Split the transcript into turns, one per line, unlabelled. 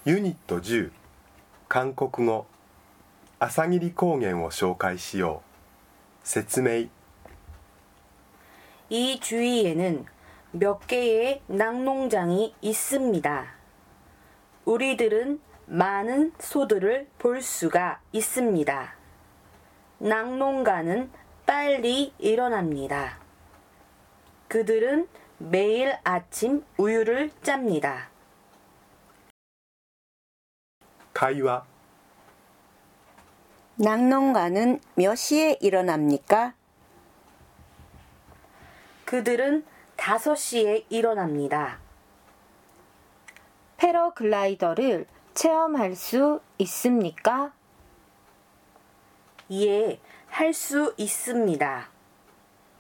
ユニット10韓国語朝霧高原を紹介しよう説明
이 주위에는 몇 개의 낙농장이 있습니다. 우리들은 많은 소들을 볼 수가 있습니다. 낙농가는 빨리 일어납니다. 그들은 매일 아침 우유를 짭니다.
会話
낙농가는 몇 시에 일어납니까?
그들은 5시에 일어납니다.
패러글라이더를 체험할 수 있습니까?
예, 할 수 있습니다.